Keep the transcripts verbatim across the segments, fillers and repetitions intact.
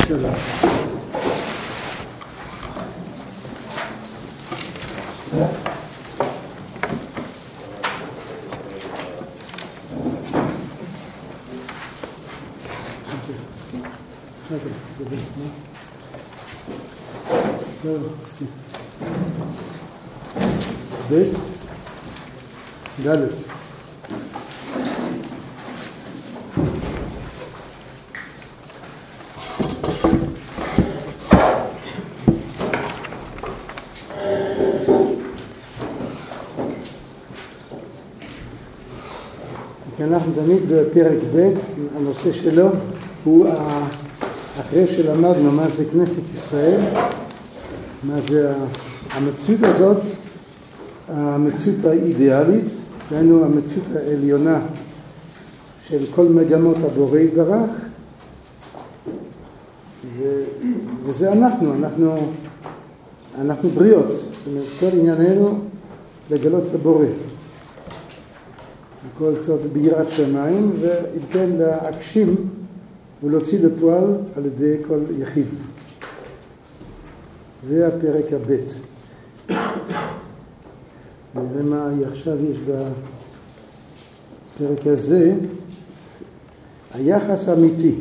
שלום. בית דלת אנחנו תמיד בפרק ב', הנושא שלו הוא אחרי שלמדנו מה זה כנסת ישראל, מה זה המציאות הזאת, המציאות האידיאלית, דהיינו המציאות העליונה של כל מגמות הבורא יתברך, ו- וזה אנחנו, אנחנו, אנחנו בריאות, זאת אומרת כל ענייננו לגלות את הבורא. הכל קצת ביראת שמיים, ואם כן להגשים ולהוציא לפועל על ידי כל יחיד. זה הפרק הבית. ומה עכשיו יש בפרק הזה, היחס האמיתי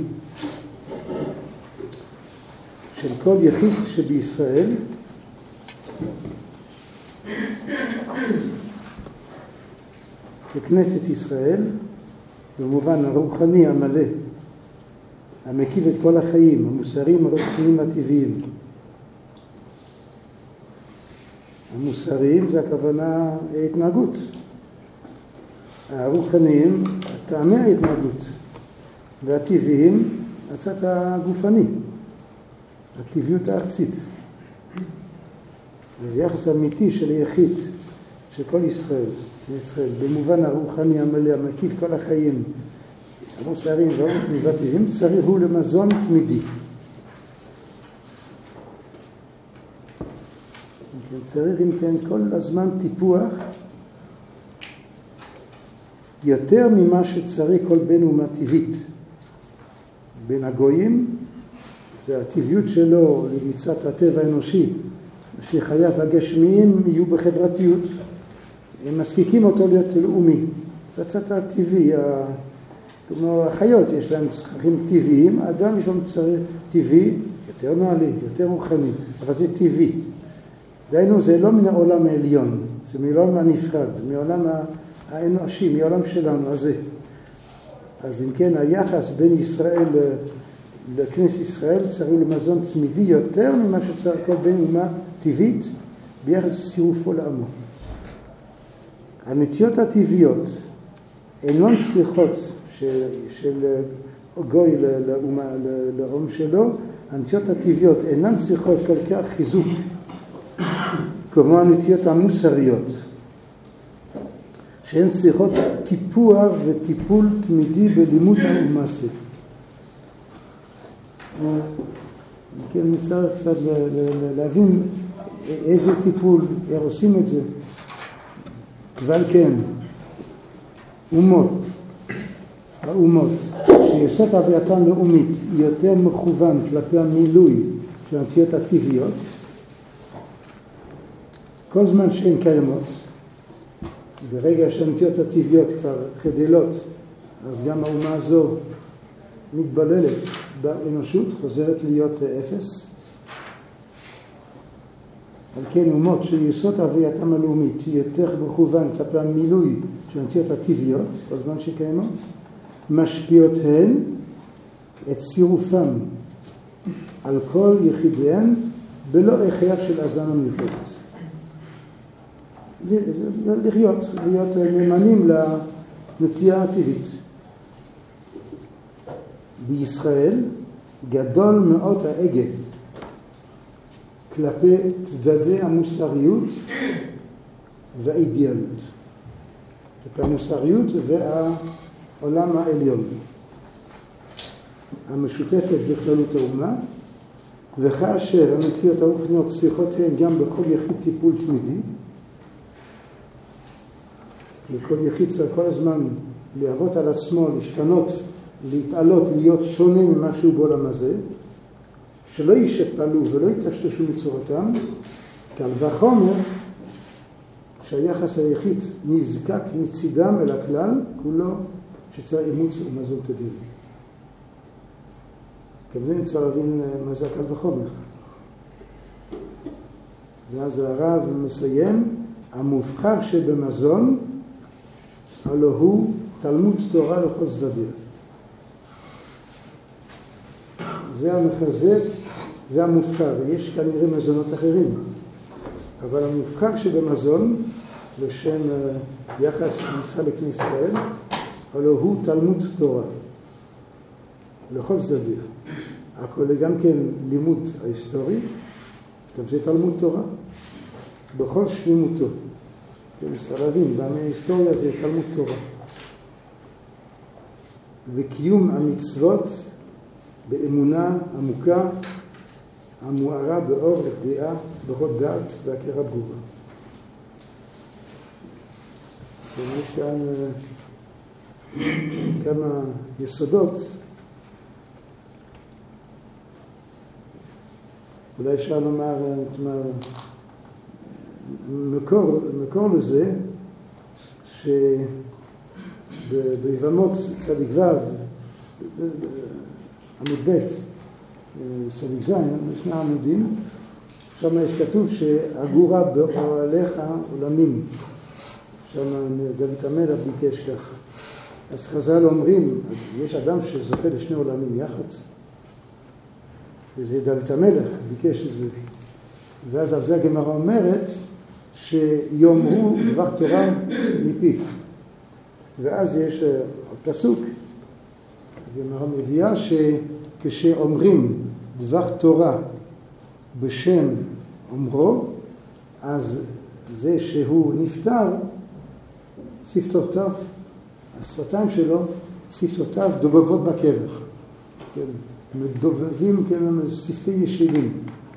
של כל יחיד שבישראל, בכנסת ישראל, במובן הרוחני המלא, המקיף את כל החיים, המוסריים, הרוחניים, הטבעיים. המוסריים זה הכוונה ההתנהגות. הרוחניים, טעמי ההתנהגות. והטבעיים, הצד הגופני, הטבעיות הארצית. זה יחס אמיתי של היחיד, של כל ישראל. ישראל, במובן הרוחני המלא, המקיף כל החיים, המוסריים והרוחניים והטבעיים, צריך הוא למזון תמידי. צריך אם כן כל הזמן טיפוח יותר ממה שצריך כל בן אומה טבעית. בין הגויים, זה הטבעיות שלו למצאת הטבע האנושי, שחייו הגשמיים יהיו בחברתיות, הם מספיקים אותו להיות לאומי. זה הצד הטבעי, כמו החיות יש להם צרכים טבעיים, האדם יש לו צריך טבעי, יותר נעלי, יותר רוחני, אבל זה טבעי. דהיינו זה לא מן העולם העליון, זה מעולם הנפרד, מעולם האנושי, מעולם שלנו הזה. אז אם כן היחס בין ישראל לכנסת ישראל צריך למזון תמידי יותר ממה שצריך כל בן אומה טבעית ביחס צירופו לעמו. הנטיות הטבעיות אינן צריכות של, של גוי לאומה, לאום שלו, הנטיות הטבעיות אינן צריכות כל כך חיזוק כמו הנטיות המוסריות, שהן צריכות טיפוח וטיפול תמידי בלימוד ומעשה. כן, נצטרך קצת להבין איזה טיפול, איך עושים את זה. אבל כן, אומות, האומות, שיסוד הווייתן לאומית היא יותר מכוון כלפי המילוי של הנטיות הטבעיות, כל זמן שהן קיימות, ברגע שהנטיות הטבעיות כבר חדלות, אז גם האומה הזו מתבללת באנושות, חוזרת להיות אפס. על כן אומות שיסוד הווייתם הלאומית היא יותר מכוון כלפי המילוי של הנטיות הטבעיות, כל זמן שקיימות, משפיעות הן את צירופם על כל יחידיהן בלא הכרח של הזנה מיוחדת. לחיות, להיות נאמנים לנטייה הטבעית. בישראל גדול מאוד האגד כלפי צדדי המוסריות והאידיאליות. כלפי המוסריות והעולם העליון. המשותפת בכללות האומה, וכאשר הנטיות הרוחניות צריכות הן גם בכל יחיד טיפול תמידי, וכל יחיד צריך כל הזמן להוות על עצמו, להשתנות, להתעלות, להיות שונה ממה שהוא בעולם הזה, שלא ישפלו ולא יטשטשו מצורתם, קל וחומר שהיחס היחיד נזקק מצידם אל הכלל, כולו שצריך אימוץ ומזון תדיר. כמובן צריך להבין מה זה קל וחומר. ואז הרב מסיים, המובחר שבמזון, הלא הוא תלמוד תורה לכל צדדיה. זה המחזק, זה המובחר, ויש כנראה מזונות אחרים. אבל המובחר שבמזון, לשם יחס ניסה לכנסת ישראל, הלא הוא תלמוד תורה לכל צדדיה. הכל גם כן לימוד ההיסטורי, גם זה תלמוד תורה, בכל שלמותו. צריך להבין, בהיסטוריה זה תלמוד תורה. וקיום המצוות באמונה עמוקה, המוארה באור דעה, באור דעת והכרה ברורה. יש כאן כמה יסודות, אולי אפשר לומר, מקור, מקור לזה, שביבמות צדיק ו' עמוד ב' צדיק ז', שני עמודים, שם יש כתוב שהגורה באוהליך עולמים, שם דוד המלך ביקש כך. אז חז"ל אומרים, יש אדם שזוכה לשני עולמים יחד, וזה דוד המלך ביקש את זה. ואז על זה הגמרא אומרת שיאמרו דבר תורה מפיו. ואז יש פסוק, הגמרא מביאה שכשאומרים דבר תורה בשם אומרו, אז זה שהוא נפטר, שפתותיו, השפתיים שלו, שפתותיו דובבות בקבר. כן, מדובבים כן, שפתי ישירים.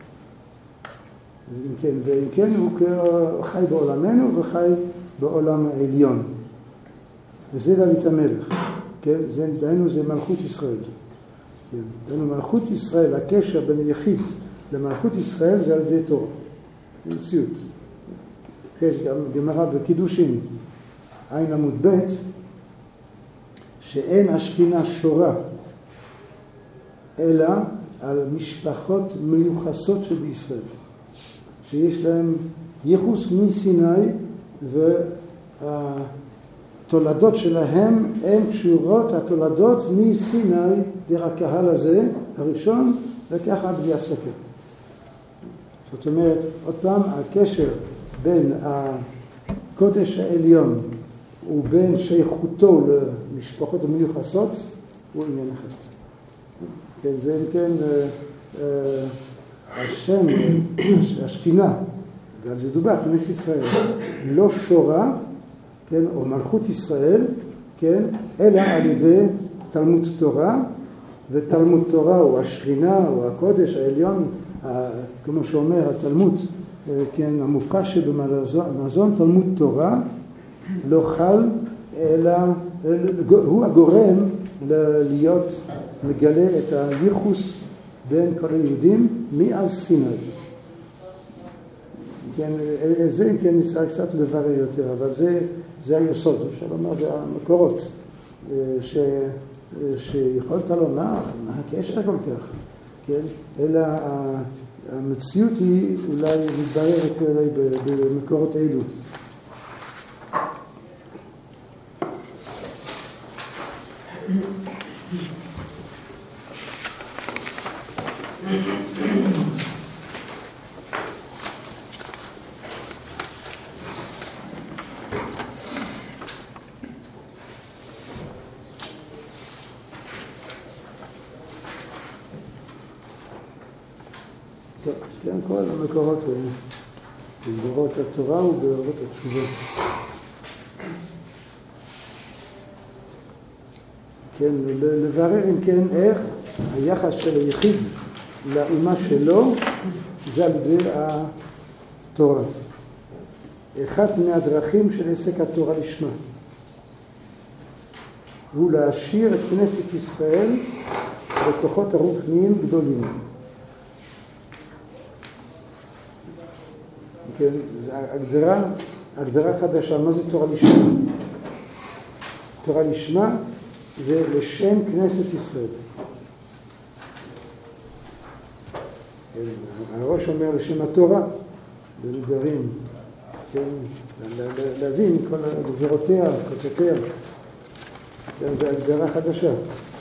אם כן, ואם כן הוא חי בעולמנו וחי בעולם העליון. וזה דוד המלך. כן, זה, דהיינו זה מלכות ישראל. כן, דהיינו מלכות ישראל, הקשר בין יחיד למלכות ישראל זה על ידי תורה. במציאות. יש גם גמרא בקידושין, עין עמוד ב', שאין השכינה שורה, אלא על משפחות מיוחסות שבישראל. שיש להם ייחוס מסיני, והתולדות שלהם הן קשורות, התולדות מסיני, דרך הקהל הזה, הראשון, וככה בלי הפסקה. זאת אומרת, עוד פעם, הקשר בין הקודש העליון ובין שייכותו למשפחות המיוחסות הוא עניין אחד. כן, זה כן, השם, השכינה, ועל זה דובר, כנסת ישראל, לא שורה, כן, או מלכות ישראל, כן, אלא על ידי תלמוד תורה, ותלמוד תורה הוא השכינה, או הקודש העליון, כמו שאומר התלמוד, כן, המופחר שבמזון, תלמוד תורה, לא חל, אלא הוא הגורם להיות מגלה את הייחוס בין כל היהודים מאז סיני. כן, זה כן נצטרך קצת לברר יותר, אבל זה, זה היסוד, אפשר לומר, זה המקורות, ש, שיכולת לומר, מה הקשר כל כך, כן? אלא המציאות היא אולי מתבררת אולי במקורות אלו. כן, כל המקורות בגבורות התורה ובגבורות התשובה. כן, לברר אם כן איך היחס של היחיד לאומה שלו זה על ידי התורה. אחת מהדרכים של עסק התורה לשמה הוא להשאיר את כנסת ישראל בכוחות הרוחניים גדולים. כן, זה הגדרה, הגדרה חדשה. מה זה תורה לשמה? תורה לשמה זה לשם כנסת ישראל. הראש אומר לשם התורה, בנדרים, כן, להבין כל גזרותיה, כותותיה. כן, זה הגדרה חדשה.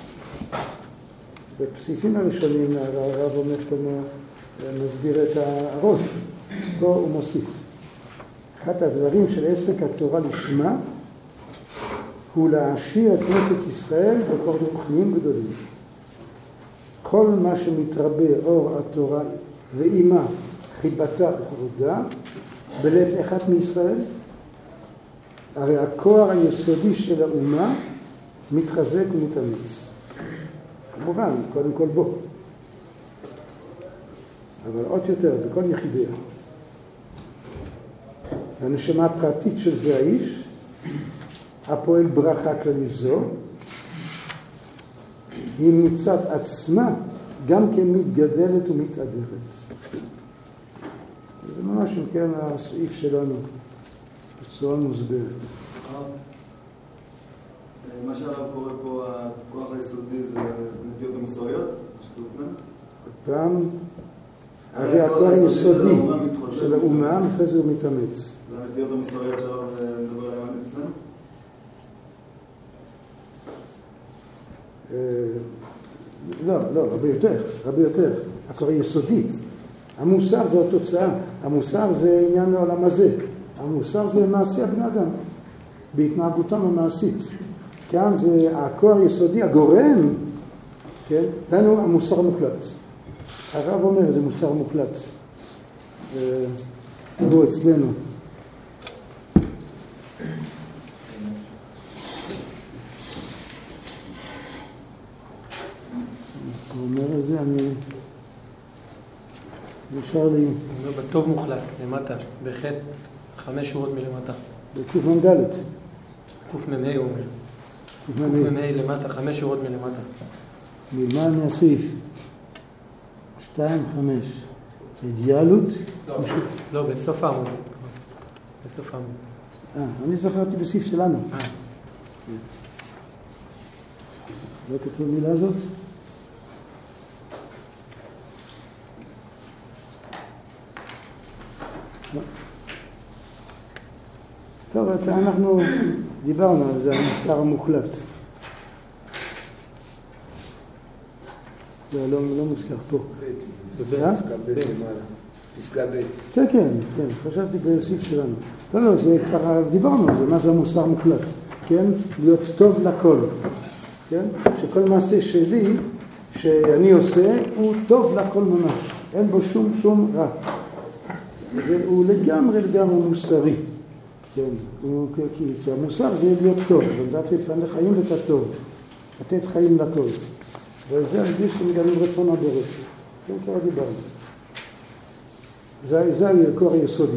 בפסיפים הראשונים הרב אומר כמו, מסביר את הראש, פה הוא מוסיף. אחד הדברים של עסק התורה לשמה, הוא להעשיר את כנסת ישראל בכוחות רוחניים גדולים. כל מה שמתרבה אור התורה ואימה חיבתה וכבודה בלב אחד מישראל, הרי הכוח היסודי של האומה מתחזק ומתאמץ. כמובן, קודם כל בו. אבל עוד יותר, בכל יחידיה. הנשמה הפרטית של זה האיש, הפועל ברכה כללית זו, היא מצד עצמה גם כן מתגדלת ומתעדרת. זה ממש אם כן הסעיף שלנו, בצורה מוסברת. מה שהרב קורא פה, הכוח היסודי זה נטיות המוסריות? פעם, הרי הכוח היסודי של האומה מתחזק ומתאמץ. זה הנטיות המוסריות שהרב מדבר עליהן אצלנו? לא, לא, הרבה יותר, הרבה יותר. הכוח היסודי. המוסר זה התוצאה. המוסר זה עניין לעולם הזה. המוסר זה מעשי הבני אדם, בהתנהגותם המעשית. כאן זה הכוח היסודי, הגורם, כן? דנו המוסר המוחלט. הרב אומר, זה מוסר מוחלט. הוא אצלנו. הוא אומר את זה, אני... נשאר לי... הוא אומר בטוב מוחלט, למטה, בחטא, חמש שורות מלמטה. בקוף מנדלת. קוף ממי הוא אומר. קוף ממי למטה, חמש שורות מלמטה. נלמד מהסעיף. שתיים, חמש. אידיאלות? לא, בסוף העמוד. בסוף העמוד. אה, אני זכרתי בסעיף שלנו. אה. לא כתוב מילה הזאת? לא. טוב, אנחנו דיברנו על זה, המוסר המוחלט. לא, לא מוזכר פה. פסקה ב' למעלה. פסקה ב'. כן, כן, כן, חשבתי בסעיף שלנו. לא, לא, זה כבר דיברנו על זה, מה זה המוסר מוחלט, כן? להיות טוב לכל, כן? שכל מעשה שלי, שאני עושה, הוא טוב לכל ממש. אין בו שום שום רע. הוא לגמרי לגמרי מוסרי. כן, הוא, כי, כי המוסר זה להיות טוב, ולדעת לפעמים לחיים את הטוב, לתת חיים לטוב. וזה הרגיש שמגלים רצון הבורא. כן, כבר דיברנו. זה, זה הכוח היסודי.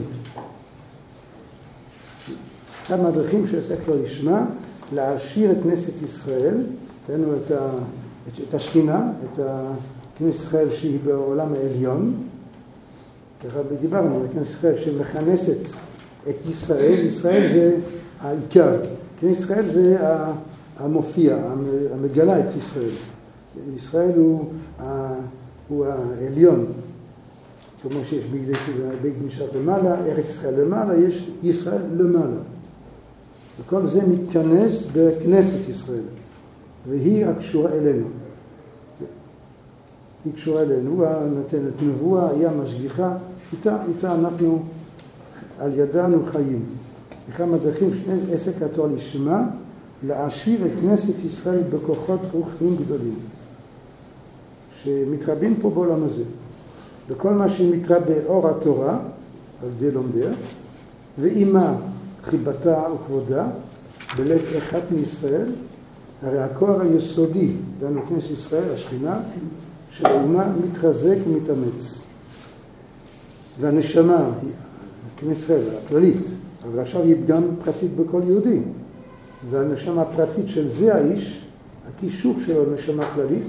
כמה דרכים שעסק לו לשמה, להעשיר את כנסת ישראל, תראינו את, ה, את, את השכינה, את כנסת ישראל שהיא בעולם העליון. דיברנו על כנסת ישראל שמכנסת את ישראל. ישראל זה העיקר. כנסת ישראל זה המופיע, המגלה את ישראל. ישראל הוא, הוא העליון. כמו שיש בית משרת למעלה, ארץ ישראל למעלה, יש ישראל למעלה. וכל זה מתכנס בכנסת ישראל, והיא הקשורה אלינו. היא קשורה אלינו, הוא נותנת נבואה, היה משגיחה, איתה, איתה אנחנו על ידנו חיים. וכמה דרכים שני עסק התורה לשמה, להעשיר את כנסת ישראל בכוחות רוחניים גדולים, שמתרבים פה בעולם הזה. וכל מה שמתרבה אור התורה, על ידי לומדיה, ואימה חיבתה וכבודה, בלב אחד מישראל, הרי הכוח היסודי, דנו כנסת ישראל, השכינה, של האומה מתחזק ומתאמץ. והנשמה, כנסת ישראל, הכללית, אבל עכשיו היא גם פרטית בכל יהודי. והנשמה הפרטית של זה האיש, הקישור שלו נשמה כללית,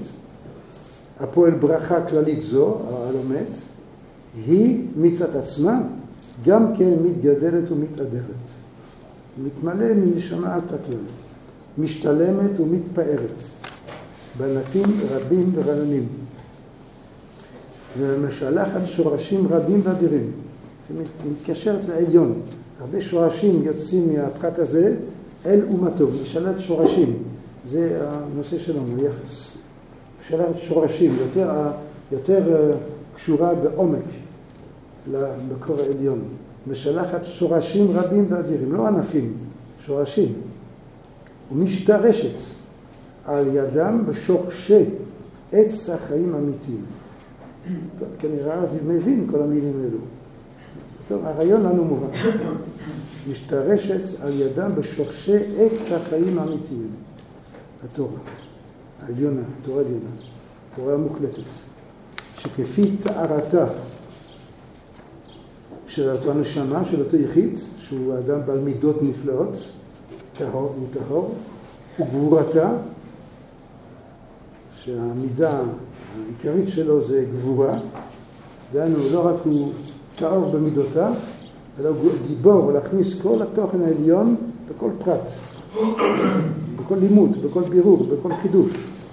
הפועל ברכה כללית זו, הלומד, היא מצד עצמה גם כן מתגדלת ומתעדרת. מתמלא מנשמה התקלון, משתלמת ומתפארת, בענפים רבים ורעננים, ומשלחת שורשים רבים ואדירים. זה מתקשרת לעליון. הרבה שורשים יוצאים מהפרט הזה אל אומתו, משלחת שורשים. זה הנושא שלנו, היחס. משלחת שורשים, יותר, יותר קשורה בעומק למקור העליון. משלחת שורשים רבים ואדירים, לא ענפים, שורשים. ומשתרשת על ידם בשורשי עץ החיים אמיתיים. טוב, כנראה אבי מבין כל המילים האלו. טוב, הרעיון לנו מובן. משתרשת על ידם בשורשי עץ החיים האמיתיים. התורה, העליונה, התורה העליונה, התורה המוחלטת, שכפי טהרתה של אותו הנשמה, של אותו יחיד, שהוא אדם בעל מידות נפלאות, טהור וטהור, וגבורתה, שהמידה העיקרית שלו זה גבורה, דהיינו לא רק הוא טהור במידותיו, אלא הוא גיבור להכניס כל התוכן העליון בכל פרט, בכל לימוד, בכל בירור, בכל חידוש.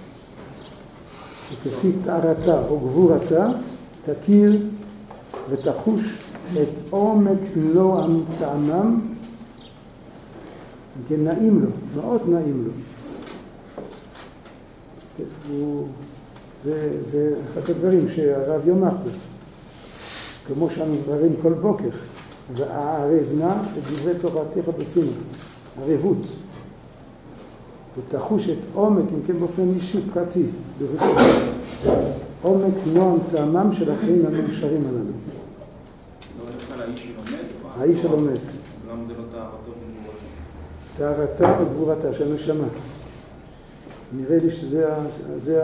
וכפי טהרתה או גבורתה, תכיר ותחוש את עומק נועם טעמם, כן, נעים לו, מאוד נעים לו. הוא, זה, זה אחד הדברים שהרב יאמר פה, כמו שאנו דברים כל בוקר, והערב נא את דברי תורתך בפינו, ערבות. ותחוש את עומק, אם כן באופן אישי פרטי, עומק נועם טעמם של החיים המאושרים הללו. לא נדבר על האיש שלומד? האיש שלומד. למה זה לא טהרתו וגבורתו? טהרתה וגבורתה של הנשמה. נראה לי שזה זה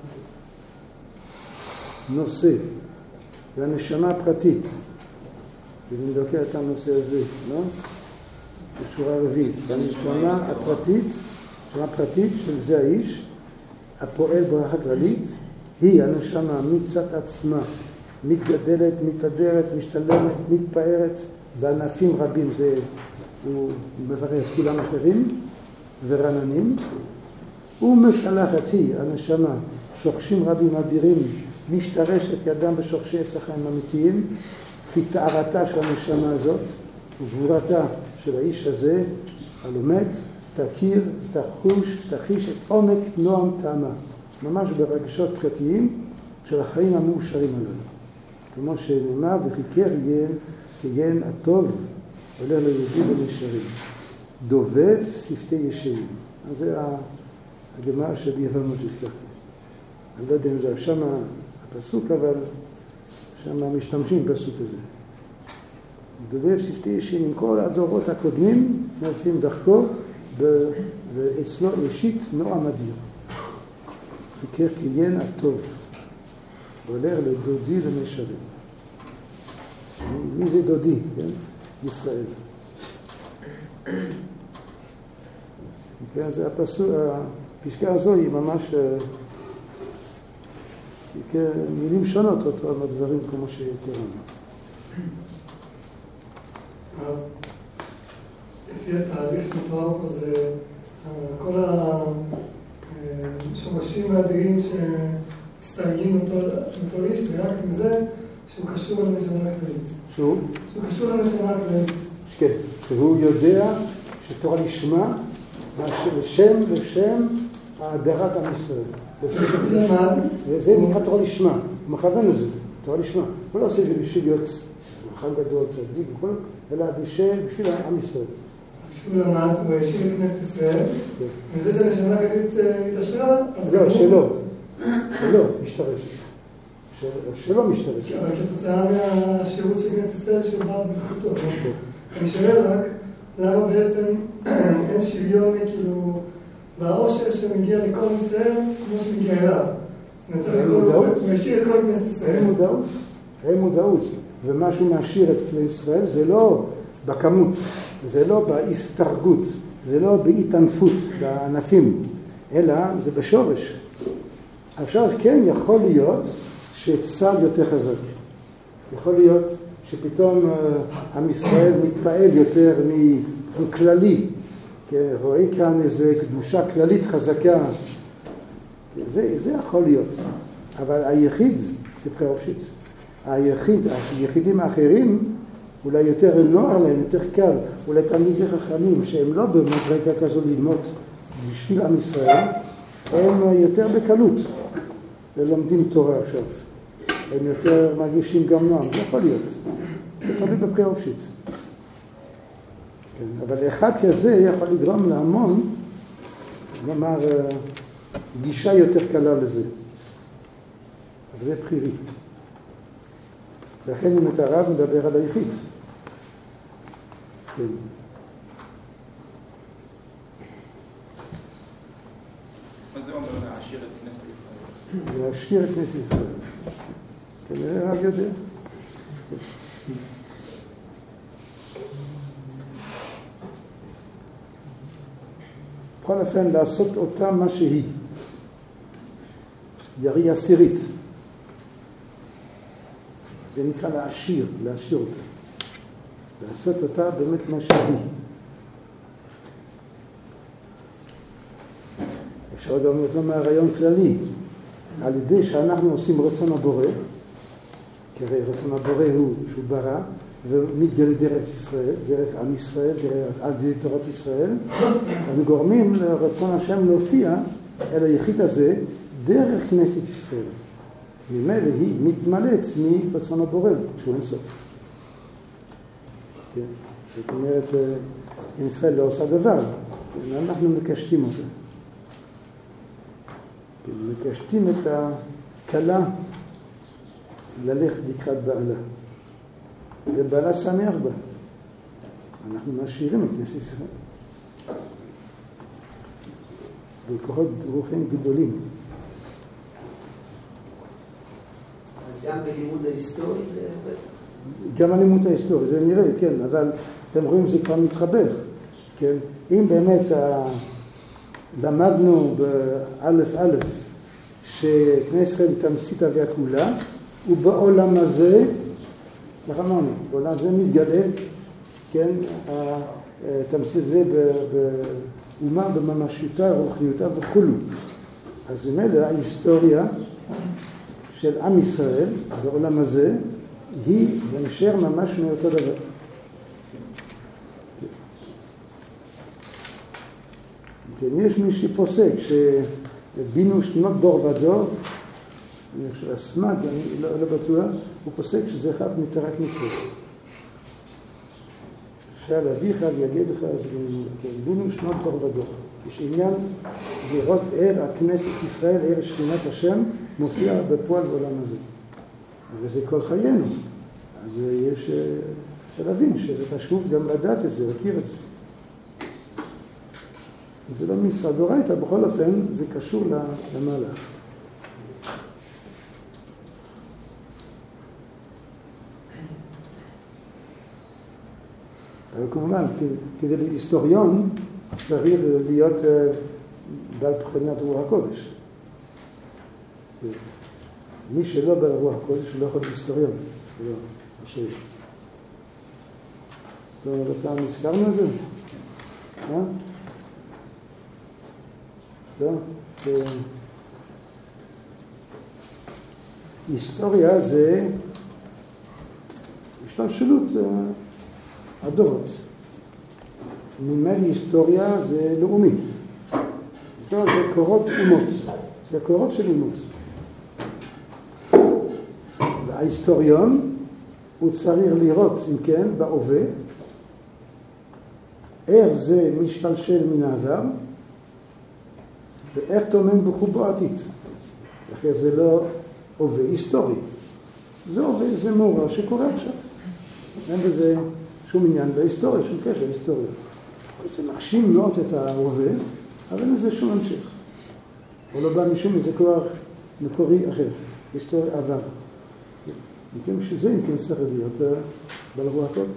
הנושא, זה הנשמה הפרטית. ואני מדבר את הנושא הזה, לא? בשורה רביעית. הנשמה הפרטית, הנשמה הפרטית של זה האיש, הפועל ברכה כללית, היא הנשמה מצד עצמה, מתגדלת, מתהדרת, משתלמת, מתפארת, בענפים רבים זה, הוא מברך כולם אחרים ורעננים, ומשלחת היא הנשמה, שורשים רבים אדירים, משתרשת ידם בשורשי עץ החיים אמיתיים, כפי טהרתה של הנשמה הזאת, וגבורתה של האיש הזה, הלומד, תכיר, תחוש, תחיש את עומק נועם טעמה, ממש ברגשות פרטיים של החיים המאושרים הללו. כמו שנאמר, וכיכר יהיה כיין הטוב, עולה ליהודי ונשארים. דובב שפתי ישרים. אז זה הגמרא של יבמות שהזכרתי. אני לא יודע אם זה שם הפסוק, אבל שם משתמשים בפסוק הזה. דובב שפתי ישרים. כל הדורות הקודמים נלפים דרכו, ואצלו ראשית נועם אדיר. וכך כיין הטוב, עולה לדודי ונשארים. מי זה דודי? כן? ישראל. כן, זה הפסוק, הפסקה הזו היא ממש מילים שונות אותו על הדברים כמו שקראנו. לפי התהליך שמתואר פה זה כל השורשים והאדירים שמסתייגים אותו איש, זה רק מזה שהוא קשור לנשמה הכללית. שהוא? שהוא קשור לנשמה הכללית. כן, והוא יודע שתורה נשמע לשם לשם ההדרת עם ישראל. למד. זה נקרא תורה לשמה, הוא מכוון לזה, תורה לשמה. הוא לא עושה את זה בשביל להיות חג גדול, צדיק וכל, אלא בשביל עם ישראל. שהוא למד, הוא האשים את כנסת ישראל, וזה שהנשמה הכללית התעשרה, אז... לא, שלא, שלא משתרשת. שלא משתרשת. אבל כתוצאה מהשירות של כנסת ישראל שבא בזכותו. אני שואל רק, למה בעצם אין שוויון כאילו בעושר שמגיע לכל ישראל כמו שמגיע אליו? אין מודעות? הוא השאיר את כל כנסת ישראל. אין מודעות. אין מודעות. ומשהו משאיר את כלי ישראל זה לא בכמות, זה לא בהסתרגות, זה לא בהתענפות, בענפים, אלא זה בשורש. עכשיו כן יכול להיות שצה"ל יותר חזק. יכול להיות שפתאום עם ישראל מתפעל יותר מכללי, רואה כאן איזו קדושה כללית חזקה, זה, זה יכול להיות, אבל היחיד זה בחירה חופשית. היחיד, היחידים האחרים אולי יותר נוער להם, יותר קל, אולי תלמידי חכמים שהם לא במדרגה כזו ללמוד בשביל עם ישראל, הם יותר בקלות ולומדים תורה עכשיו. הם יותר מרגישים גם נועם, זה יכול להיות. זה תלוי בבחירה חופשית. כן, אבל אחד כזה יכול לגרום להמון, כלומר, גישה יותר קלה לזה. אבל זה בחירי. לכן אם את הרב מדבר על היחיד. כן. מה זה אומר להעשיר את כנסת ישראל? להעשיר את כנסת ישראל. כנראה הרב יודע. בכל אופן לעשות אותה מה שהיא. ירי עשירית. זה נקרא להעשיר, להעשיר אותה. לעשות אותה באמת מה שהיא. אפשר גם להיות לו מהרעיון כללי. על ידי שאנחנו עושים רצון הבורא, כי הרי רצון הבורא הוא שהוא ברא, ומתגלה דרך ישראל, דרך עם ישראל, דרך על ידי תורת ישראל, אנחנו גורמים לרצון השם להופיע אל היחיד הזה דרך כנסת ישראל. ממילא היא מתמלאת מרצון הבורא, שהוא אין סוף. כן? זאת אומרת, אם ישראל לא עושה דבר, אנחנו מקשטים אותה. מקשטים את הכלה ללכת לקראת בעלה. ובעלה שמח בה. אנחנו משאירים את כנסת ישראל. בכוחות רוחים גדולים. גם בלימוד ההיסטורי זה... גם הלימוד ההיסטורי, זה נראה, כן, אבל אתם רואים זה כבר מתחבר, כן? אם באמת ה... למדנו באלף אלף שכנסת ישראל תמצית הוויה כולה, ובעולם הזה, איך אמרנו, בעולם הזה מתגלה, כן, תמצית זה באומה, בממשיותה, רוחניותה וכו'. אז ממילא ההיסטוריה של עם ישראל בעולם הזה היא בנשר ממש מאותו דבר. כן, יש מי שפוסק שבינו שנות דור ודור, אני חושב, הסמד, אני לא, לא בטוח, הוא פוסק שזה אחד מתרת מצוות. שאל אביך ויגדך, אז בינו שנות דור ודור. יש עניין לראות ער הכנסת ישראל, ער שכינת השם, מופיע בפועל בעולם הזה. וזה כל חיינו. אז יש שלבים שזה חשוב גם לדעת את זה, להכיר את זה. זה לא מצווה דורייתא, בכל אופן זה קשור למעלה. אבל כמובן, כדי להיסטוריון צריך להיות בעל בחינת רוח הקודש. מי שלא בעל רוח הקודש הוא לא יכול להיות היסטוריון. זה לא משהו. טוב, פעם נזכרנו על זה? אה? לא? היסטוריה זה השתלשלות הדורות. ממילא היסטוריה זה לאומי. היסטוריה זה קורות אומות. זה קורות של אומות. וההיסטוריון הוא צריך לראות, אם כן, בהווה, איך זה משתלשל מן העבר, ואיך תומם בחובו עתיד. לכן זה לא הווה היסטורי. זה הווה, זה מאורע שקורה עכשיו. אין בזה שום עניין בהיסטוריה, שום קשר להיסטוריה. זה מרשים מאוד את ההווה, אבל אין לזה שום המשך. הוא לא בא משום איזה כוח מקורי אחר, היסטוריה עבר. מכן שזה אם כן צריך להיות בעל רוח הקודש.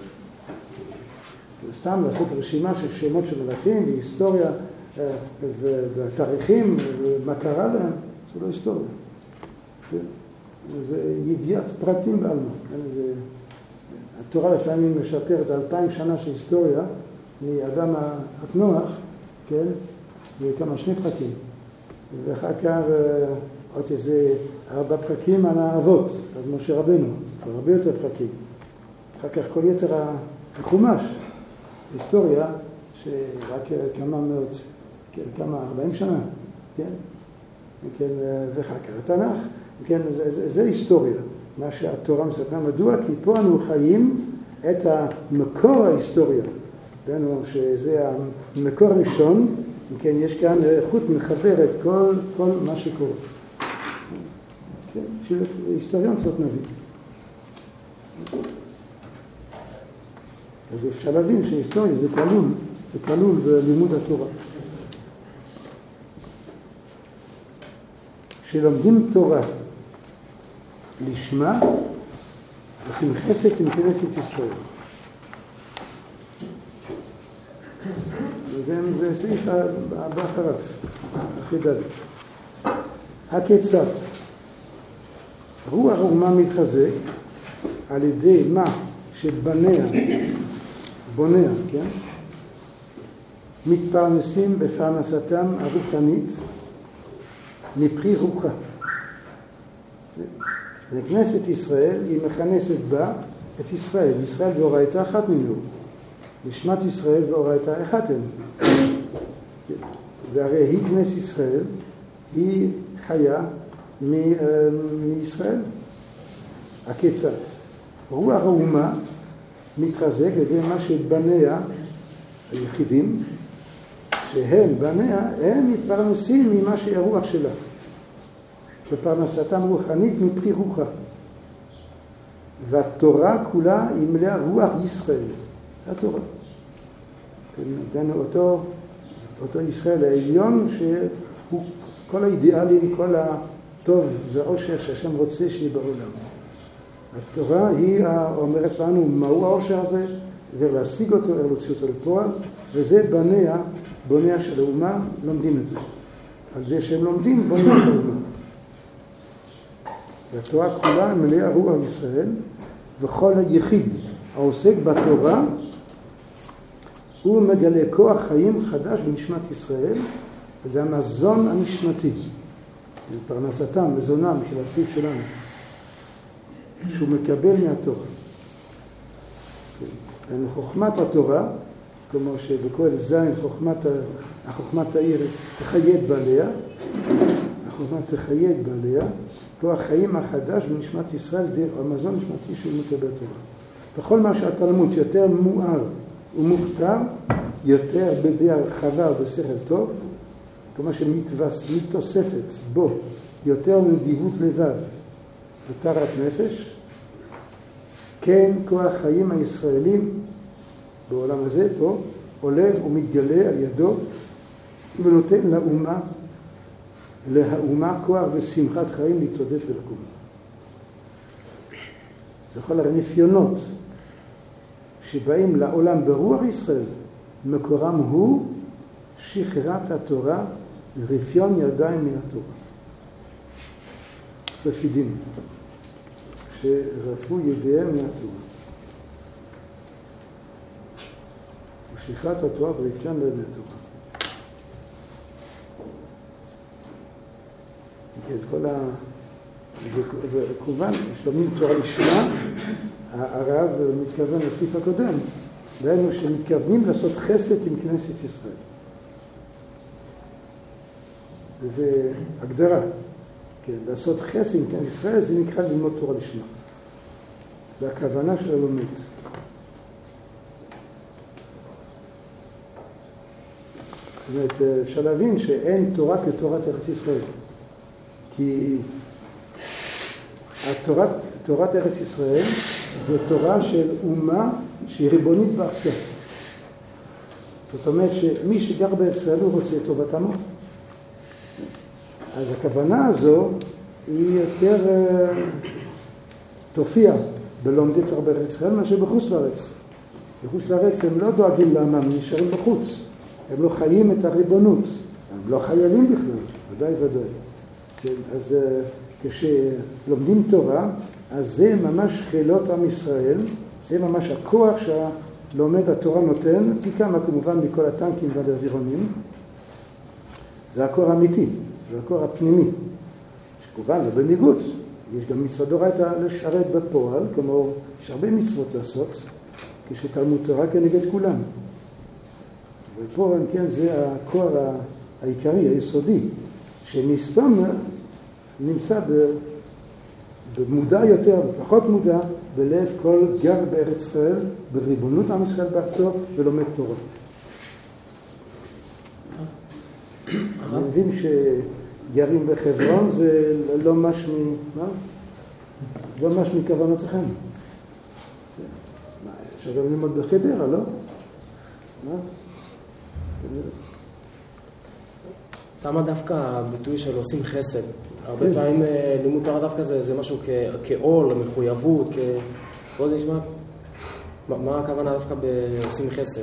סתם לעשות רשימה של שמות של מלאכים והיסטוריה והתאריכים ומה קרה להם, זה לא היסטוריה. זה ידיעת פרטים בעלמא, אין איזה התורה לפעמים משפרת אלפיים שנה של היסטוריה, מאדם התנוח, כן? וכמה שני פרקים. ואחר כך עוד איזה ארבע פרקים על האבות, על משה רבנו, זה כבר הרבה יותר פרקים. אחר כך כל יתר החומש, היסטוריה, שרק כמה מאות, כמה ארבעים שנה, כן? וכן, ואחר כך התנ"ך, כן, זה, זה, זה היסטוריה, מה שהתורה מספרה. מדוע? כי פה אנו חיים את המקור ההיסטוריה, דנו שזה המקור הראשון, כן, יש כאן חוט מחבר את כל, כל מה שקורה. כן, בשביל היסטוריון צריך נביא. אז אפשר להבין שהיסטוריה זה כלול, זה כלול בלימוד התורה. כשלומדים תורה לשמה, עושים חסד עם כנסת ישראל. וזה זה סעיף הבא אחריו, אחרי ד'. הכיצד? רוח האומה מתחזק על ידי מה שבניה, בוניה, כן? מתפרנסים בפרנסתם הרוחנית מפרי רוחה. וכנסת ישראל היא מכנסת בה את ישראל. ישראל והורייתא אחת ממנו. נשמת ישראל והורייתא אחת הם. והרי היא כנסת ישראל, היא חיה מישראל. הכיצד? רוח האומה מתחזק על ידי מה שבניה, היחידים, שהם בניה, הם מתפרנסים ממה שהרוח שלה. בפרנסתם רוחנית מפרי רוחה. והתורה כולה היא מלאה רוח ישראל. זה התורה. דנו אותו, אותו ישראל העליון, שהוא כל האידיאלים, כל הטוב והעושר שהשם רוצה שיהיה בעולם. התורה היא אומרת לנו מהו העושר הזה, ולהשיג אותו, להוציא אותו לפועל, וזה בניה, בוניה של האומה, לומדים את זה. על זה שהם לומדים, בוניה את האומה. והתורה כולה מלאה רוח ישראל, וכל היחיד העוסק בתורה, הוא מגלה כוח חיים חדש בנשמת ישראל, וזה המזון הנשמתי. פרנסתם, מזונם של הסעיף שלנו, שהוא מקבל מהתורה. חוכמת התורה, כמו שבקהלת זין, חוכמת, החוכמת העיר תחייד בעליה, החוכמה תחייד בעליה, כוח החיים החדש בנשמת ישראל, זה המזון נשמתי שהוא מקבל תורה. וכל מה שהתלמוד יותר מואר ומוכתר, יותר בדעה רחבה ובשכל טוב, כמו שמתוספת בו יותר נדיבות לבב וטהרת נפש, כן כוח חיים הישראלים בעולם הזה פה עולה ומתגלה על ידו ונותן לאומה, לאומה כוח ושמחת חיים להתעודד ולקום. וכל הרניפיונות שבאים לעולם ברוח ישראל, מקורם הוא שחררת התורה ורפיון ידיים מן התורה. רפידים, שרפו ידיהם מהתורה. ושחררת התורה ורפיון ידי התורה. כל ה... וכמובן, שלומדים תורה לשמה, הרב מתכוון לסעיף הקודם, דהיינו שמתכוונים לעשות חסד עם כנסת ישראל. זה הגדרה. כן, לעשות חסד עם כנסת ישראל זה נקרא ללמוד תורה לשמה. זה הכוונה של הלומד. זאת אומרת, אפשר להבין שאין תורה כתורת ארץ ישראל. כי התורת, תורת ארץ ישראל זה תורה של אומה שהיא ריבונית בארצה. זאת אומרת שמי שגר בארץ ישראל הוא רוצה את טובת עמו. אז הכוונה הזו היא יותר uh, תופיע בלומדי תורה בארץ ישראל מאשר בחוץ לארץ. בחוץ לארץ הם לא דואגים לעמם, הם נשארים בחוץ. הם לא חיים את הריבונות. הם לא חיילים בכלל, ודאי ודאי. כן, אז uh, כשלומדים תורה, אז זה ממש חילות עם ישראל זה ממש הכוח שהלומד התורה נותן, פי כמה כמובן מכל הטנקים והאווירונים. זה הכוח האמיתי, זה הכוח הפנימי. שכמובן, לא בניגוד. יש גם מצווה דאורייתא לשרת בפועל, כמו יש הרבה מצוות לעשות, כשתלמוד תורה כנגד כולם. ופה, אם כן, זה הכוח העיקרי, היסודי, שמסתום נמצא במודע יותר, בפחות מודע, בלב כל גר בארץ ישראל, בריבונות עם ישראל בארצו, ולומד תורה. אני מבין שגרים בחברון זה לא משהו, מה? לא משהו מכוונותיכם. אפשר גם ללמוד בחדרה, לא? מה? למה דווקא הביטוי של עושים חסד? הרבה פעמים לימוד תורה דווקא זה משהו כעול, מחויבות, בוא נשמע. מה הכוונה דווקא בעושים חסד?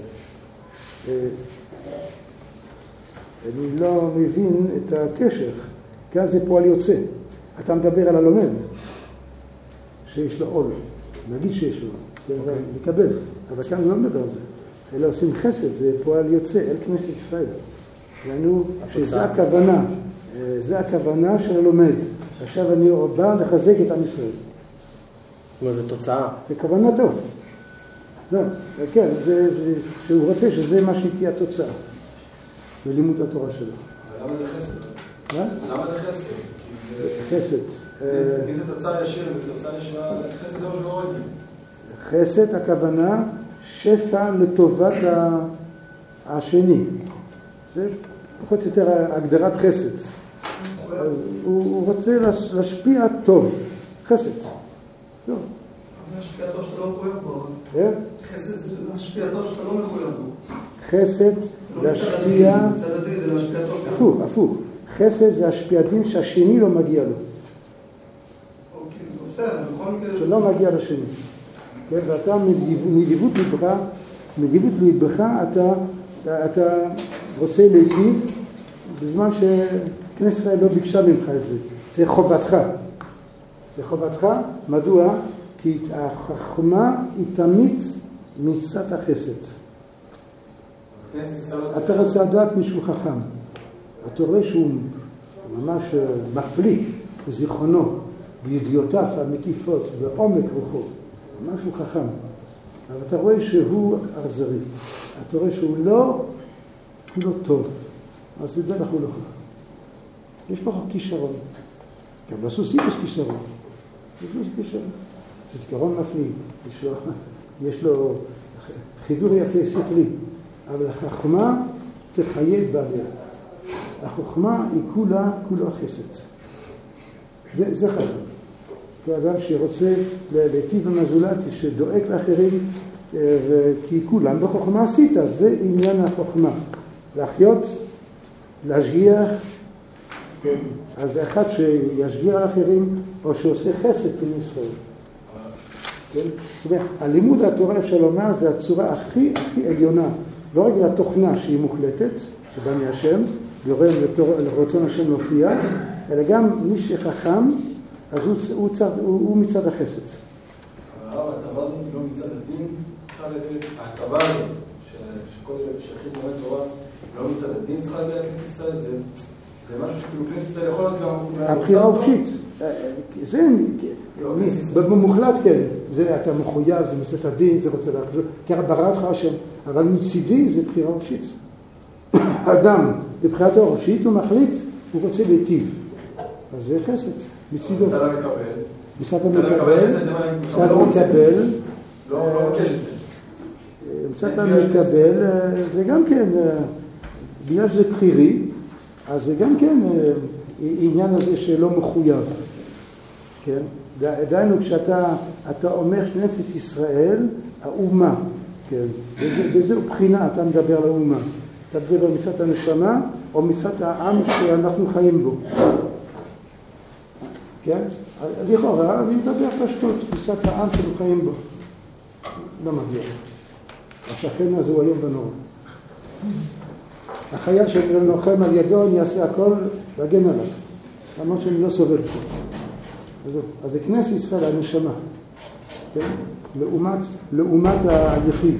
אני לא מבין את הקשר. כאן זה פועל יוצא. אתה מדבר על הלומד, שיש לו עול. נגיד שיש לו, okay. לקבל. אבל כאן אני לא מדבר על זה. אלא עושים חסד, זה פועל יוצא אל כנסת ישראל. יענו, שזה הכוונה. זה הכוונה של הלומד. עכשיו אני בא לחזק את עם ישראל. זאת אומרת, זה תוצאה. זה כוונה טוב. לא, כן, זה, זה, שהוא רוצה שזה מה שתהיה התוצאה. בלימוד התורה שלו. למה זה חסד? מה? למה זה חסד? חסד. אם זה תוצאה ישיר, זה תוצאה ישירה, חסד זה משהו לא רגיל. חסד, הכוונה, שפע לטובת השני. זה פחות או יותר הגדרת חסד. הוא רוצה להשפיע טוב. חסד. לא. להשפיע טוב שאתה לא מחויב בו. חסד זה להשפיע טוב שאתה לא מחויב בו. חסד להשפיע... מצד הדין זה להשפיע טוב. הפוך, הפוך. חסד זה להשפיע דין שהשני לא מגיע לו. אוקיי, בסדר, בכל מקרה... שלא מגיע לשני. כן, ואתה מנדיבות ליבך, מנדיבות ליבך אתה, אתה רוצה להיטיב בזמן שכנסת ישראל לא ביקשה ממך את זה. זה חובתך. זה חובתך. מדוע? כי החוכמה היא תמיד מצד החסד. אתה רוצה לדעת מישהו חכם. אתה רואה שהוא ממש מפליא בזיכרונו, בידיעותיו המקיפות, בעומק רוחו. משהו חכם. אבל אתה רואה שהוא אכזרי. אתה רואה שהוא לא, הוא לא טוב. אז זה דרך הוא לא חכם. יש פה כישרון. גם לסוסים יש כישרון. יש לו כישרון. יש זיכרון מפליא. יש לו, יש לו חידור יפה שכלי. אבל החוכמה תחיה בעליה. החוכמה היא כולה, כולה חסד. זה, זה חכם. כאדם שרוצה להיטיב עם הזולת, שדואג לאחרים, כי כולם בחוכמה עשית, אז זה עניין החוכמה. להחיות, להשגיח, אז זה אחד שישגיח על אחרים, או שעושה חסד עם ישראל. כן? הלימוד התורה, אפשר לומר, זה הצורה הכי, הכי עליונה. לא רק לתוכנה שהיא מוחלטת, שבא מהשם, יורם לרצון השם להופיע, אלא גם מי שחכם, אז הוא, הוא, צד, הוא, הוא מצד החסד. אבל הרב, ההטבה הזאת לא מצד הדין, צריכה להגיד, ההטבה הזאת, שכל שהכי מועד תורה, לא מצד הדין צריכה להגיד לכנסת ישראל, זה, זה משהו שכאילו כנסת ישראל יכול להיות גם... הבחירה חופשית. זה, במוחלט כן, זה אתה מחויב, זה מצד הדין, זה רוצה להחזור, כי ברא אותך השם, אבל מצידי זה בחירה חופשית. אדם, בבחירתו החופשית, הוא מחליט, הוא רוצה להיטיב. אז זה חסד. מצידו. מצד המקבל. מצד המקבל. מצד המקבל. לא מבקש את זה. מצד המקבל, זה גם כן, בגלל שזה בחירי, אז זה גם כן עניין הזה שלא מחויב. כן? דיינו כשאתה אתה אומר כנסת ישראל, האומה. כן? באיזו בחינה אתה מדבר על האומה. אתה מדבר מצד הנשמה, או מצד העם שאנחנו חיים בו. כן? לכאורה, אני מדבר פשטות, מצד העם שאנחנו חיים בו. לא מגיע. השכן הזה הוא היום ונורא. החייל שנוחם על ידו, אני אעשה הכל להגן עליו. למרות שאני לא סובל פה. אז, אז זה כנסת ישראל, הנשמה. כן? לעומת, לעומת היחיד.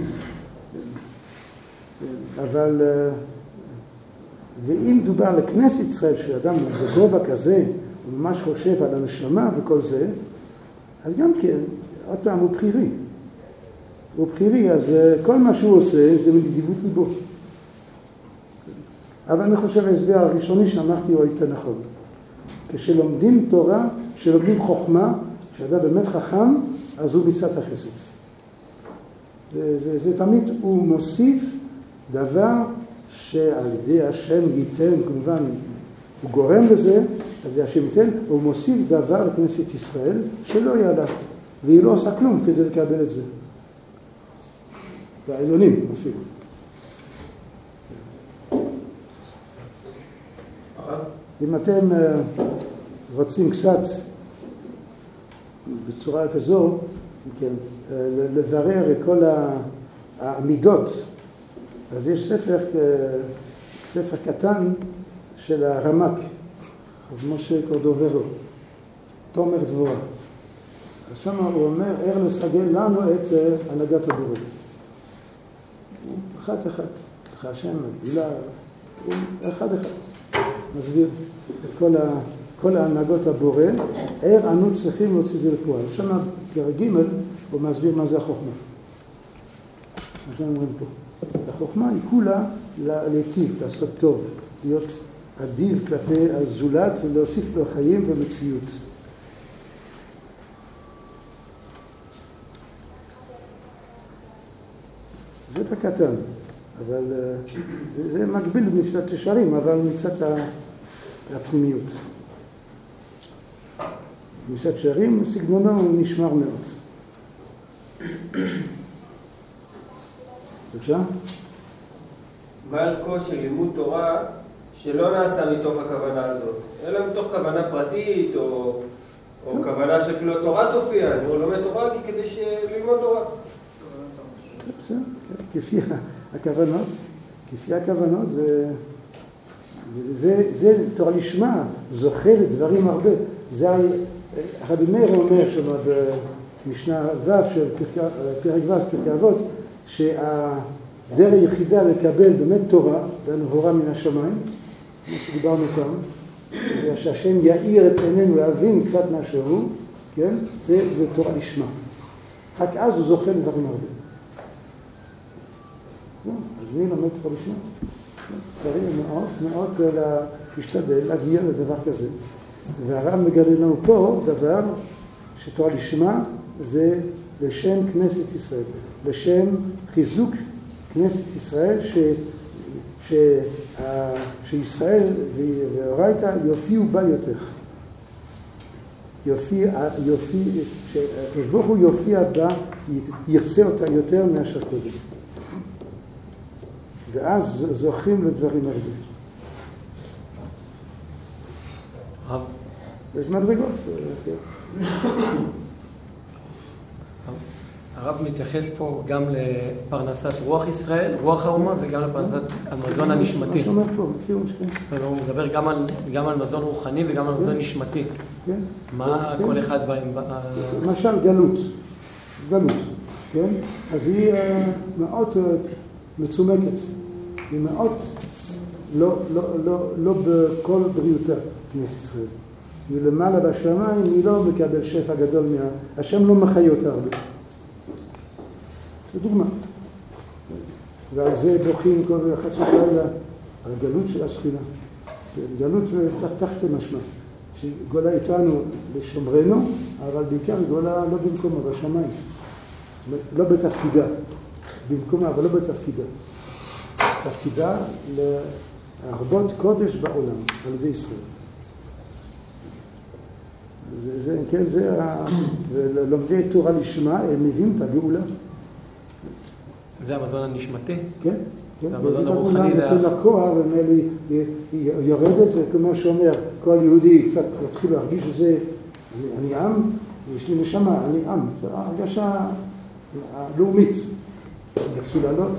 אבל, ואם דובר לכנסת ישראל, שאדם בגובה כזה, הוא ממש חושב על הנשמה וכל זה, אז גם כן, עוד פעם, הוא בחירי. הוא בחירי, אז כל מה שהוא עושה זה מנדיבות ליבו. אבל אני חושב ההסבר הראשוני שאמרתי הוא הייתה נכון. כשלומדים תורה, כשלומדים חוכמה, כשאדם באמת חכם, אז הוא מצד החסד. זה, זה, זה תמיד, הוא מוסיף דבר שעל ידי השם ייתן, כמובן, הוא גורם לזה, על ידי השם ייתן, הוא מוסיף דבר לכנסת ישראל שלא היה לה, והיא לא עושה כלום כדי לקבל את זה. והעליונים אפילו. אם אתם רוצים קצת בצורה כזו, כן, לברר כל המידות, אז יש ספר, ספר קטן של הרמ"ק, משה קורדוברו, תומר דבורה. אז שם הוא אומר, איך לסגל לנו את הנהגת הבורא. אחת אחת, לך השם, מילה, אחד אחד. מסביר את כל, ה, כל ההנהגות הבורא, איך אנו צריכים להוציא את זה לפועל. שם פרק ג' הוא מסביר מה זה החוכמה. מה שאומרים פה. החוכמה היא כולה להיטיב, לעשות טוב, להיות אדיב כלפי הזולת ולהוסיף לו חיים ומציאות. זה בקטן, אבל זה, זה מקביל מצוות ישרים, אבל מצד הפנימיות. מצד ישרים, סגנונו הוא נשמר מאוד. בבקשה? מה ערכו של לימוד תורה שלא נעשה מתוך הכוונה הזאת, אלא מתוך כוונה פרטית או, או כוונה שאפילו תורה תופיע, אני לומד תורה כדי ללמוד תורה. בסדר, כפי הכוונות, כפי הכוונות זה, זה, זה תורה לשמה, זוכה לדברים הרבה. זה רבי מאיר אומר שם במשנה ו' של פרק ו' פרקי אבות, שהדרך היחידה לקבל באמת תורה, דהיינו הורה מן השמיים, כמו שדיברנו כאן, שהשם יאיר את עינינו להבין קצת משהו, כן? זה תורה לשמה. רק אז הוא זוכה לדברים הרבה. אז מי לומד תורה לשמה? צריך מאוד מאוד להשתדל להגיע לדבר כזה. והרב מגלה לנו פה דבר שתורה לשמה זה לשם כנסת ישראל, לשם חיזוק כנסת ישראל, ש, ש, שישראל ואורייתא יופיעו בה יותר. יופיע, יופיע, שברוך הוא יופיע בה, ירצה אותה יותר מאשר קודם. ואז זוכים לדברים הרבה. יש מדרגות. הרב מתייחס פה גם לפרנסת רוח ישראל, רוח האומה, וגם לפרנסת המזון הנשמתי. מה שאומר פה, מציאו משכן. הוא מדבר גם על, גם על מזון רוחני וגם על מזון נשמתי. כן. מה כל אחד בהם? למשל גלות. גלות, כן? אז היא מאוד מצומקת. היא מאוד לא, לא, לא, לא בכל בריאותה, כנסת ישראל. היא למעלה בשמיים, היא לא מקבל שפע גדול מה... השם לא מחיה אותה הרבה. זו דוגמה. ועל זה בוכים כל חצות לילה, על הגלות של השכינה. גלות תחת משמע. שגולה איתנו לשומרנו, אבל בעיקר גולה לא במקומה, בשמיים. לא בתפקידה. במקומה, אבל לא בתפקידה. תפקידה להרבות קודש בעולם, על ידי ישראל. זה, זה, כן, זה, ולומדי תורה לשמה, הם מביאים את הגאולה. זה המזון הנשמתי? כן, כן. המזון הרוחני זה... נותן לקוח, ומאלה היא יורדת, וכמו שאומר, כל יהודי קצת יתחיל להרגיש שזה, אני עם, יש לי נשמה, אני עם. זו הרגשה לאומית. ירצו לעלות.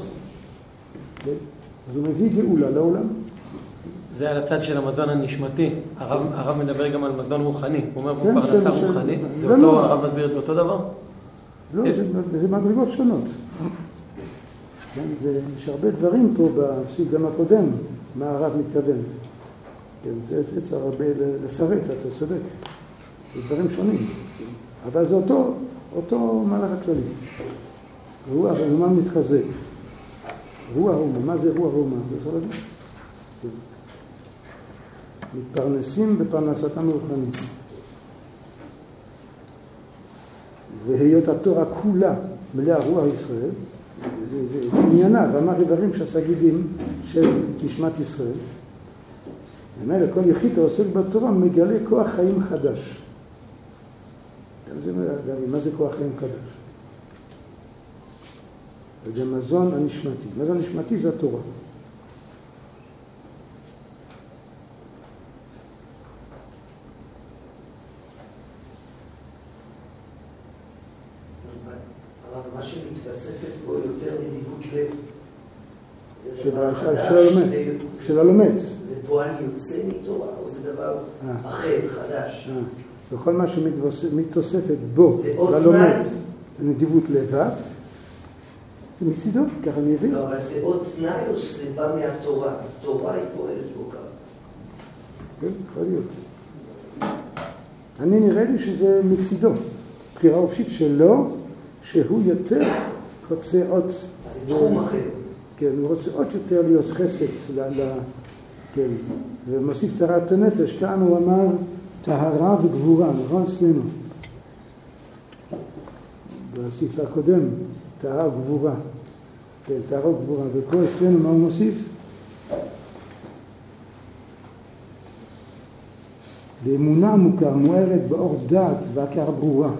אז הוא מביא גאולה לעולם. זה על הצד של המזון הנשמתי. הרב, הרב מדבר גם על מזון רוחני. הוא אומר פה פרנסה רוחנית. זה אותו, הרב מסביר את זה אותו דבר? לא, זה, זה מדרגות שונות. כן, זה, יש הרבה דברים פה בפסיק גם הקודם, מה הרב מתכוון. כן, זה, זה צריך הרבה לפרט, אתה צודק. זה דברים שונים. אבל זה אותו, אותו מהלך הכללי. רוח האומה מתחזק. רוח האומה, מה זה רוח האומה? זה צריך לדעת. מתפרנסים בפרנסתם הרוחנית. והיות התורה כולה מלאה רוח ישראל, זה, זה, זה עניינה, רמה רברים שהסגידים של נשמת ישראל. ומאלה כל יחיד העוסק בתורה מגלה כוח חיים חדש. זה, מה זה כוח חיים חדש? זה מזון הנשמתי. מזון הנשמתי זה התורה. אבל מה שמתווספת בו יותר נדיבות לב. של הלומד. זה פועל יוצא מתורה, או זה דבר אחר, חדש? וכל מה שמתוספת בו, ללומד, נדיבות לבב, זה מצידו, ככה אני מבין. לא, אבל זה עוד תנאי או שזה בא מהתורה? התורה היא פועלת בו ככה. כן, יכול להיות. אני נראה לי שזה מצידו. בחירה חופשית שלו, שהוא יותר רוצה עוד... אז זה תחום אחר. כן, הוא רוצה עוד יותר להיות חסד, ל, ל, כן, ומוסיף טהרת הנפש. כאן הוא אמר טהרה וגבורה, נכון אצלנו? בספר הקודם, טהרה וגבורה. כן, טהרה וגבורה. ופה אצלנו מה הוא מוסיף? באמונה מוכר, מוארת באור דעת והכר ברורה.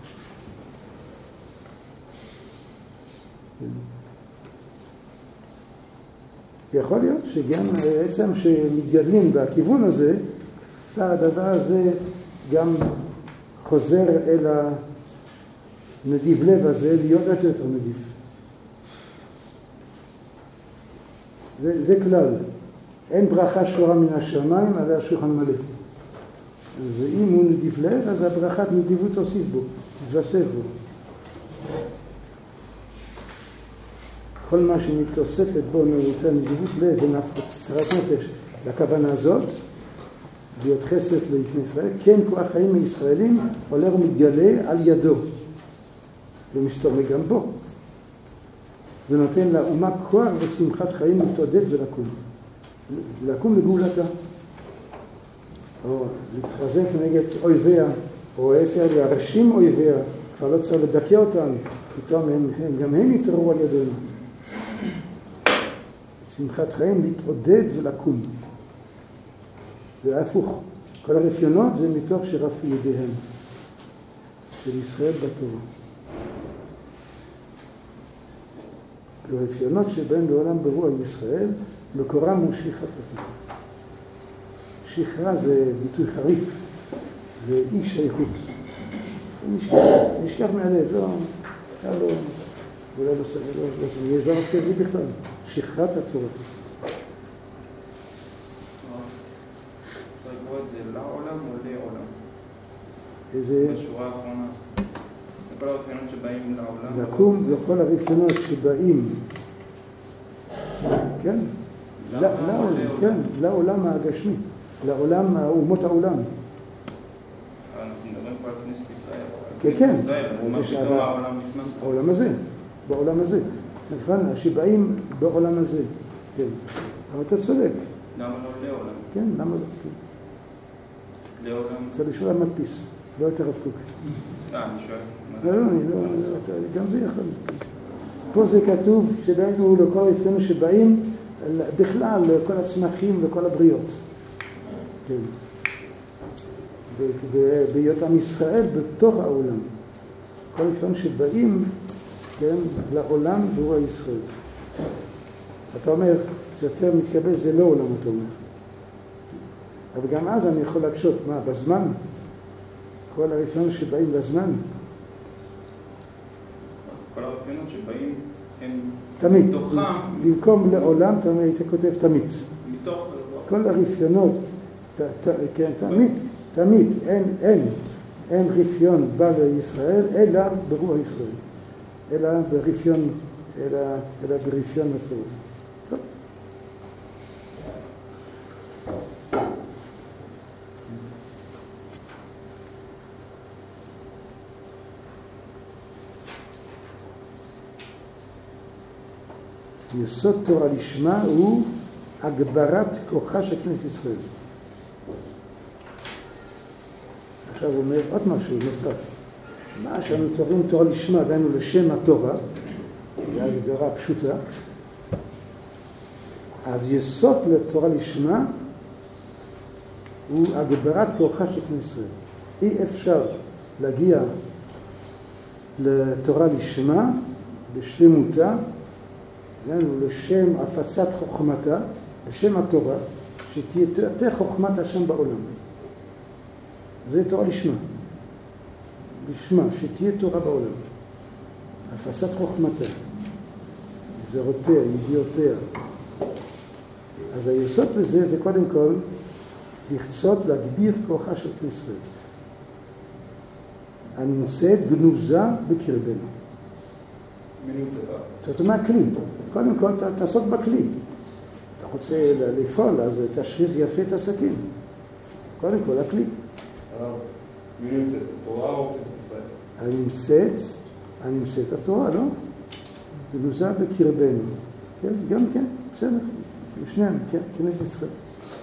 ויכול להיות שגם עצם שמתגדלים בכיוון הזה, הדבר הזה גם חוזר אל הנדיב לב הזה להיות יותר נדיב. זה, זה כלל. אין ברכה שורה מן השמיים, אבל השולחן מלא. אז אם הוא נדיב לב, אז הברכת נדיבות תוסיף בו, תתווסף בו. כל מה שמתוספת בו נרוצה נדיבות לב ונפטרת נפש לכוונה הזאת, להיות חסד לפני ישראל, כן כוח חיים הישראלים עולה ומתגלה על ידו ומסתובב גם בו ונותן לאומה כוח ושמחת חיים להתעודד ולקום ולקום לגאולתה או להתחזק נגד אויביה או איפה להרשים אויביה, כבר לא צריך לדכא אותם, פתאום הם, הם, גם הם יתעוררו על ידינו. שמחת חיים להתעודד ולקום. והפוך, כל הרפיונות זה מתוך שרפו ידיהם של ישראל בתורה. הרפיונות שבהם בעולם ברוע ישראל, מקורם הוא שכחת התורה. שכחה זה ביטוי חריף, זה אי שייכות. נשכח, נשכח מהלב, לא, לא, אולי לא סביר, לא, יש דבר כזה בכלל, שכחת התורה. צריך לקרוא את זה לעולם או לעולם? איזה... בשורה האחרונה. לכל הרפיונות שבאים לעולם. לקום לכל הרפיונות שבאים, כן, לעולם, כן, לעולם הגשמי, לעולם, אומות העולם. אנחנו מדברים פה על כנסת ישראל. כן, כן. העולם הזה, בעולם הזה. נבחן, שבאים בעולם הזה. כן. אבל אתה צודק. למה לא לעולם? כן, למה לא? לעולם? צריך לשאול המדפיס, לא את הרב קוק. אה, אני שואל. לא, לא, אני לא, גם זה יכול. פה זה כתוב שבאנו לכל הרפיונות שבאים בכלל לכל הצמחים וכל הבריות. כן. בהיותם ישראל בתוך העולם. כל הרפיונות שבאים, כן, לעולם והוא הישראל. אתה אומר, שיותר מתקבל זה לא עולם, אתה אומר. אבל גם אז אני יכול להקשות, מה, בזמן? כל הרפיונות שבאים בזמן? כל הרפיונות שבאים הם תמיד. מתוכם. במקום לעולם, אתה אומר, הייתי כותב תמיד. מתוך... כל הרפיונות, ת, ת, כן, תמיד, תמיד, אין, אין, אין רפיון בא לישראל אלא ברוח ישראל, אלא ברפיון, אלא, אלא ברפיון התורה. טוב. יסוד תורה לשמה הוא הגברת כוחה של כנסת ישראל. עכשיו הוא אומר עוד משהו נוסף. מה שאנו תוראים תורה לשמה, דהיינו לשם התורה, זו הגדרה פשוטה. אז יסוד לתורה לשמה הוא הגברת כוחה של כנסת ישראל. אי אפשר להגיע לתורה לשמה בשלמותה, דהיינו לשם הפצת חוכמתה, לשם התורה, שתהיה יותר חוכמת השם בעולם. זה תורה לשמה. לשמה, שתהיה תורה בעולם. הפצת חוכמתה, גזרותיה, ידיעותיה. אז היסוד בזה זה קודם כל לרצות להגביר כוחה של כנסת ישראל. הנמצאת גנוזה בקרבנו. מי נמצא בה? זאת אומרת, כלי. קודם כל תעסוק בכלי. אתה רוצה לפעול, אז תשריז יפה את הסכין. קודם כל, הכלי. מי נמצאת? תורה או כנסת ישראל? הנמצאת, הנמצאת התורה, לא? גנוזה בקרבנו. כן, גם כן, בסדר. שניהם, כן, כנסת ישראל.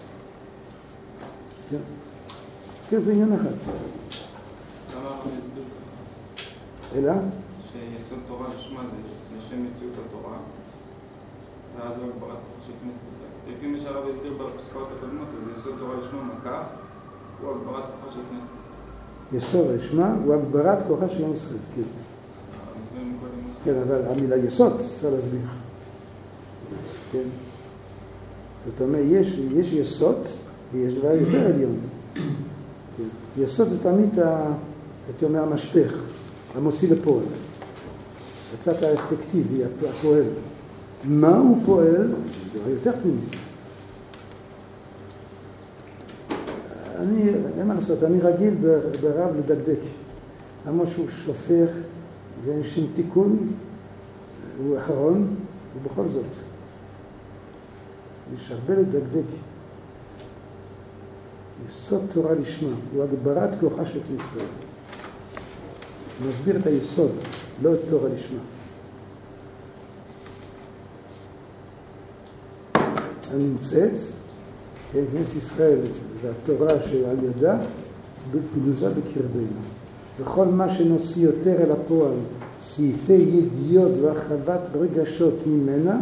כן. כן, זה עניין אחד. למה הרב יסביר ככה? אלא? שיסוד תורה לשמה זה לשם מציאות התורה, ואז הוא הגברת כוחה של כנסת ישראל. לפי מה שהרב יסביר בפסקאות הקודמות, אז יסוד תורה לשמה מקף, הוא הגברת כוחה של כנסת ישראל. יסוד לשמה הוא הגברת כוחה של ישראל, כן. כן, אבל המילה יסוד צריך להסביר. כן. זאת אומרת, יש, יש יסוד ויש דבר יותר עליון. כן. יסוד זה תמיד, הייתי אומר, המשפך, המוציא לפועל. הצד האפקטיבי, הפועל. מה הוא פועל? זה יותר פנימי. אני, אין מה לעשות, אני רגיל ברב לדקדק. למה שהוא שופך ואין שום תיקון, הוא אחרון, ובכל זאת. יש הרבה לדקדק. יסוד תורה לשמה, הוא הגברת כוחה של כנסת ישראל. מסביר את היסוד, לא את תורה לשמה. הנמצאת, כן, כנסת ישראל והתורה שעל ידה, גנוזה בקרבנו. וכל מה שנוציא יותר אל הפועל, סעיפי ידיעות והרחבת רגשות ממנה,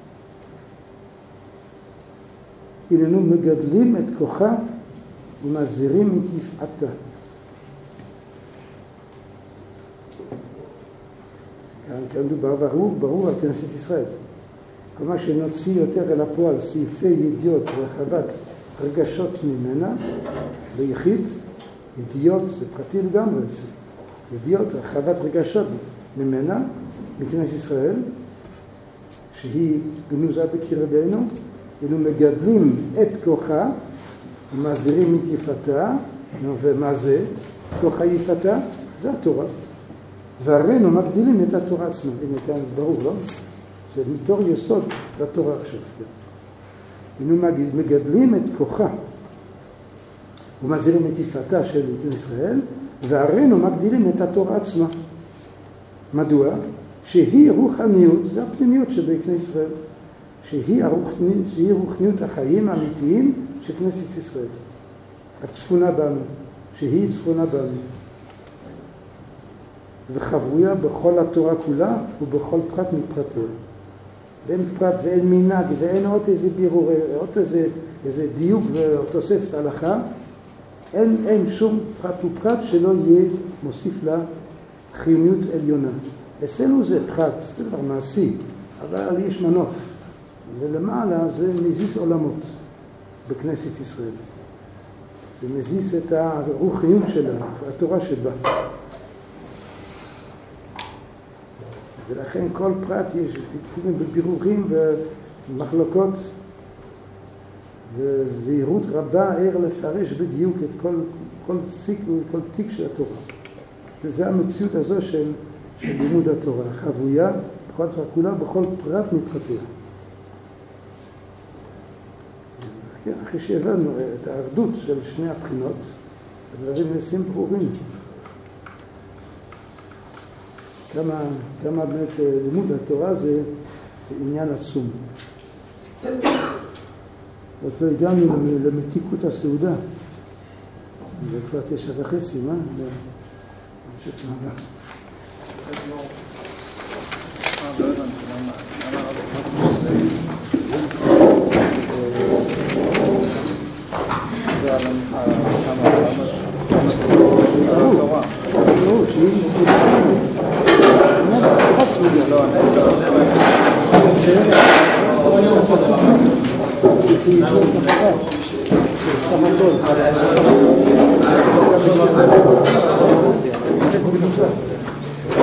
הננו מגדלים את כוחה ומזהירים את יפעתה. כאן מדובר ברור, ברור על כנסת ישראל. כל מה שנוציא יותר אל הפועל, סעיפי ידיעות והרחבת רגשות ממנה, ביחיד, ידיעות זה פרטי לגמרי, ידיעות, הרחבת רגשות ממנה, בכנסת ישראל, שהיא גנוזה בקרבנו, אנו מגדלים את כוחה ומזהירים את יפתה. ומה זה? כוחה יפתה? זה התורה. והראינו מגדילים את התורה עצמה. הנה כאן ברור, לא? זה מתור יסוד לתורה עכשיו. אנו מגדלים את כוחה ומזהירים את יפתה של ישראל, והראינו מגדילים את התורה עצמה. מדוע? שהיא רוחניות, זה הפנימיות שבכנסת ישראל. שהיא הרוחניות, שהיא רוחניות החיים האמיתיים של כנסת ישראל. הצפונה בנו, שהיא צפונה בנו. וחבויה בכל התורה כולה ובכל פרט מפרטיה. ואין פרט ואין מנהג ואין עוד איזה בירור, עוד איזה, איזה דיוק ותוספת הלכה. אין, אין שום פרט ופרט שלא יהיה מוסיף לה חיוניות עליונה. אצלנו זה פרט, זה דבר מעשי, אבל יש מנוף. ולמעלה זה מזיז עולמות בכנסת ישראל. זה מזיז את הרוחניות שלה, התורה שבה. ולכן כל פרט יש בבירורים ומחלוקות וזהירות רבה ער לפרש בדיוק את כל, בכל סיק ובכל תיק של התורה. וזה המציאות הזו של, של לימוד התורה, חבויה, בכל התורה כולה, בכל פרט מפרטיה. כן, אחרי שהבנו את האחדות של שני הבחינות, הדברים נעשים ברורים. כמה, כמה באמת לימוד התורה זה, זה עניין עצום. עוד לא הגענו למתיקות הסעודה. זה כבר תשע וחצי, מה? נמשיך מעלה. זה על התורה. לא, שהיא סעודה. לא, אני לא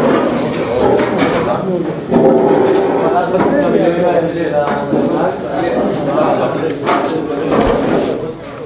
אנחנו